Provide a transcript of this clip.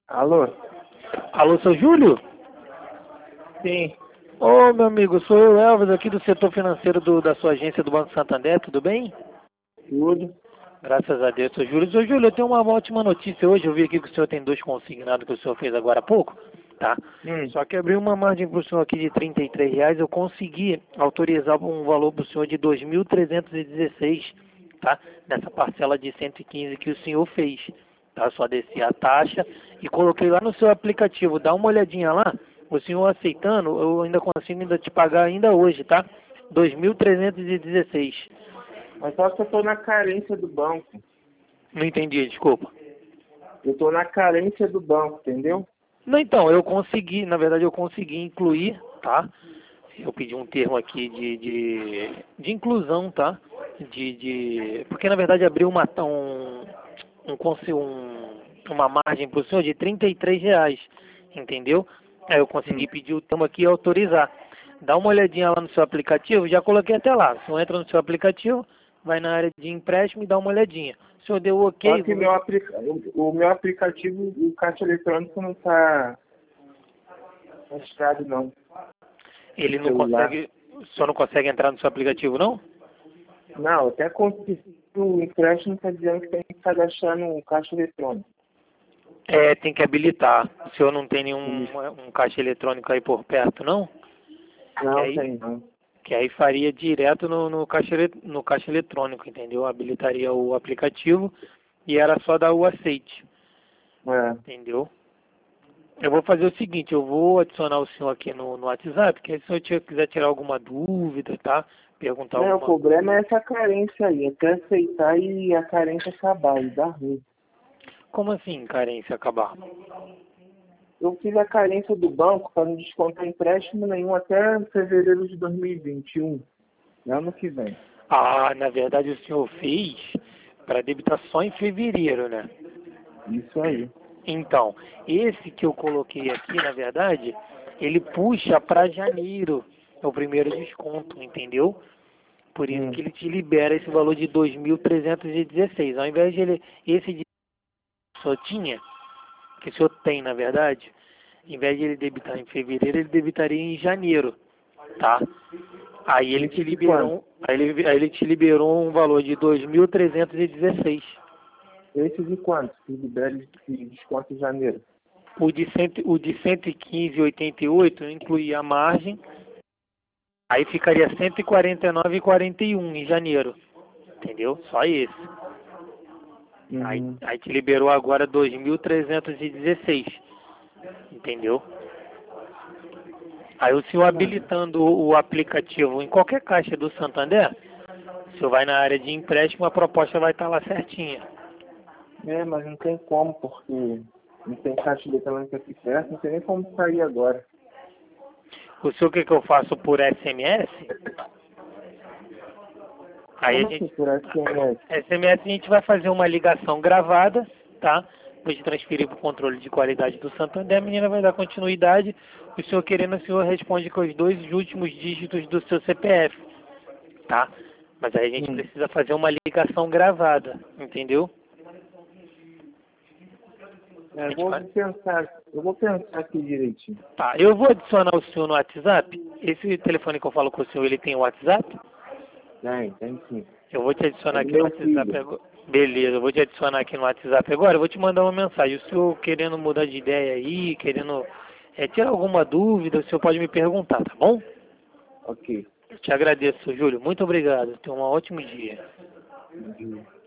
Alô? Alô, seu Júlio? Sim, Ô, meu amigo, sou eu, Elvis, aqui do setor financeiro da sua agência do Banco Santander, tudo bem? tudo. Graças a Deus, seu Júlio. Seu Júlio, eu tenho uma ótima notícia hoje, eu vi aqui que o senhor tem 2 consignados que o senhor fez agora há pouco, tá? Hum. Só que abri uma margem para o senhor aqui de R$ 33, eu consegui autorizar um valor para o senhor de 2.316, tá? Nessa parcela de 115 que o senhor fez, tá? Só desci a taxa e coloquei lá no seu aplicativo, dá uma olhadinha lá, o senhor aceitando, eu ainda consigo ainda te pagar ainda hoje, tá? 2.316. Mas só que eu tô na carência do banco. Não entendi, desculpa. Eu tô na carência do banco, entendeu? Não, então, eu consegui, na verdade eu consegui incluir, tá? Eu pedi um termo aqui de inclusão, tá? Porque na verdade abriu uma margem para o senhor de R$ 33, entendeu? Aí eu consegui pedir o termo aqui e autorizar. Dá uma olhadinha lá no seu aplicativo, já coloquei até lá. O senhor entra no seu aplicativo, vai na área de empréstimo e dá uma olhadinha. O senhor deu Só ok, que o meu aplicativo, o caixa eletrônico não tá registrado não. ele No não celular. consegue, só não consegue entrar no seu aplicativo, não? Não, até consegui o empréstimo tá dizendo que tem que cadastrar no caixa eletrônico. É, tem que habilitar. O senhor não tem nenhum Isso. um caixa eletrônico aí por perto, não? Que Não, aí, tem não. que aí faria direto no caixa eletrônico, entendeu? Habilitaria o aplicativo e era só dar o aceite, É. entendeu? Eu vou fazer o seguinte, eu vou adicionar o senhor aqui no WhatsApp, que aí se o senhor quiser tirar alguma dúvida, tá? Perguntar Não, o alguma coisa. problema é essa carência aí, até aceitar e a carência acabar, e dá ruim. Como assim, carência acabar? Eu fiz a carência do banco para não descontar empréstimo nenhum até fevereiro de 2021, ano que vem. Ah, na verdade o senhor fez para debitar só em fevereiro, né? Isso aí. Então, esse que eu coloquei aqui, na verdade, ele puxa para janeiro, é o primeiro desconto, entendeu? Por isso Hum. que ele te libera esse valor de 2.316. Ao invés de esse de só tinha, que o senhor tem, na verdade, ao invés de ele debitar em fevereiro, ele debitaria em janeiro, tá? Aí ele te Esse de quanto? liberou, aí ele te liberou um valor de 2.316. Esse de quanto? Que libere de desconto em janeiro. O de 115,88 inclui a margem, aí ficaria 149,41 em janeiro, entendeu? Só esse. Aí, Uhum. aí te liberou agora 2.316, entendeu? Aí o senhor habilitando o aplicativo em qualquer caixa do Santander, o senhor vai na área de empréstimo, a proposta vai estar lá certinha. É, mas não tem como, porque não tem caixa eletrônica aqui perto, não tem nem como sair agora. O senhor quer que eu faço por SMS? Aí a Como assim gente, por SMS? SMS a gente vai fazer uma ligação gravada, tá? Vou te transferir para o controle de qualidade do Santander, a menina vai dar continuidade, o senhor querendo, o senhor responde com os 2 últimos dígitos do seu CPF, tá? Mas aí a gente Hum. precisa fazer uma ligação gravada, entendeu? A É, gente vai... eu vou pensar aqui direitinho. Tá, eu vou adicionar o senhor no WhatsApp. Esse telefone que eu falo com o senhor, ele tem WhatsApp? Tem sim. Eu vou te É adicionar do aqui no meu WhatsApp filho. agora. Beleza, eu vou te adicionar aqui no WhatsApp agora. Eu vou te mandar uma mensagem. O senhor querendo mudar de ideia aí, querendo tirar alguma dúvida, o senhor pode me perguntar, tá bom? Ok. Eu te agradeço, Júlio. Muito obrigado. Tenha um ótimo dia. Entendi.